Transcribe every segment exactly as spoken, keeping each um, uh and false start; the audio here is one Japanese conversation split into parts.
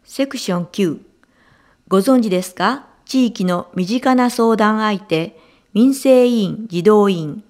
セクションきゅう。ご存知ですか？地域の身近な相談相手、民生委員・児童委員。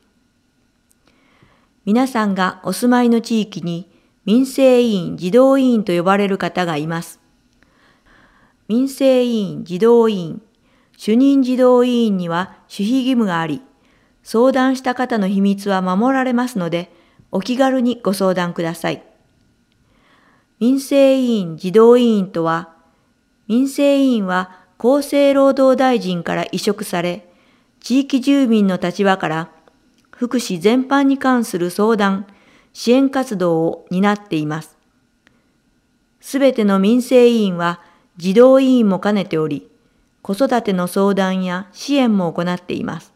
皆さんがお住まいの地域に民生委員・児童委員と呼ばれる方がいます。民生委員・児童委員、主任児童委員には守秘義務があり、相談した方の秘密は守られますので、お気軽にご相談ください。民生委員・児童委員とは、民生委員は厚生労働大臣から委嘱され、地域住民の立場から福祉全般に関する相談、支援活動を担っています。すべての民生委員は児童委員も兼ねており、子育ての相談や支援も行っています。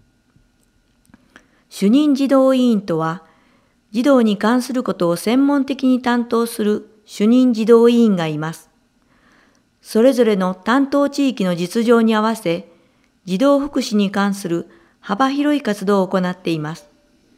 主任児童委員とは、児童に関することを専門的に担当する主任児童委員がいます。それぞれの担当地域の実情に合わせ、児童福祉に関する幅広い活動を行っています。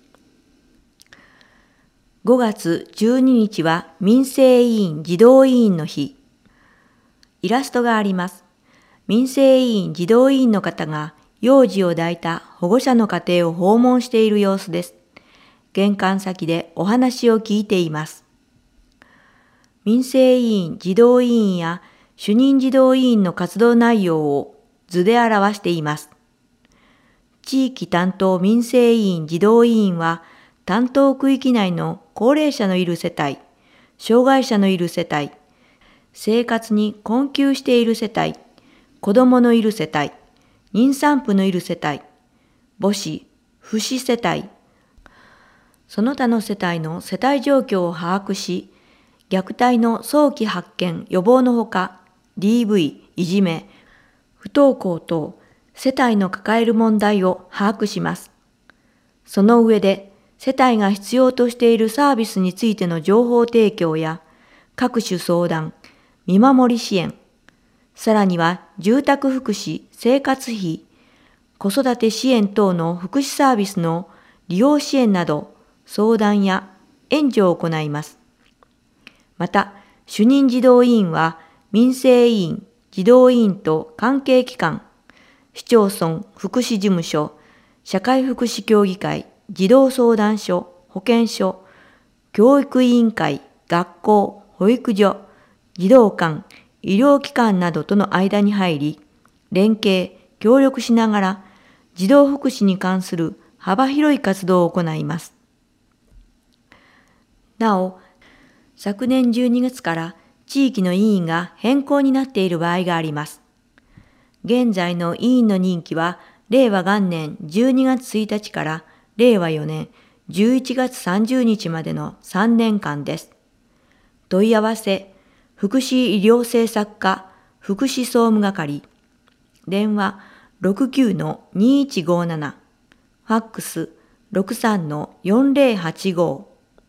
ごがつじゅうににちは民生委員・児童委員の日。イラストがあります。民生委員・児童委員の方が幼児を抱いた保護者の家庭を訪問している様子です。玄関先でお話を聞いています。民生委員・児童委員や主任児童委員の活動内容を図で表しています。地域担当民生委員・児童委員は、担当区域内の高齢者のいる世帯、障害者のいる世帯、生活に困窮している世帯、子どものいる世帯、妊産婦のいる世帯、母子、父子世帯、その他の世帯の世帯状況を把握し、虐待の早期発見・予防のほか、ディーブイ、いじめ、不登校等、世帯の抱える問題を把握します。その上で、世帯が必要としているサービスについての情報提供や、各種相談、見守り支援、さらには住宅福祉、生活費、子育て支援等の福祉サービスの利用支援など、相談や援助を行います。また、主任児童委員は、民生委員、児童委員と関係機関、市町村福祉事務所、社会福祉協議会、児童相談所、保健所、教育委員会、学校、保育所、児童館、医療機関などとの間に入り、連携、協力しながら、児童福祉に関する幅広い活動を行います。なお、昨年じゅうにがつから地域の委員が変更になっている場合があります。現在の委員の任期は、令和元年じゅうにがつついたちから令和よねんじゅういちがつさんじゅうにちまでのさんねんかんです。問い合わせ、福祉医療政策課福祉総務係、電話 ろくきゅうのにいちごなな、ファックス ろくさんのよんぜろはちご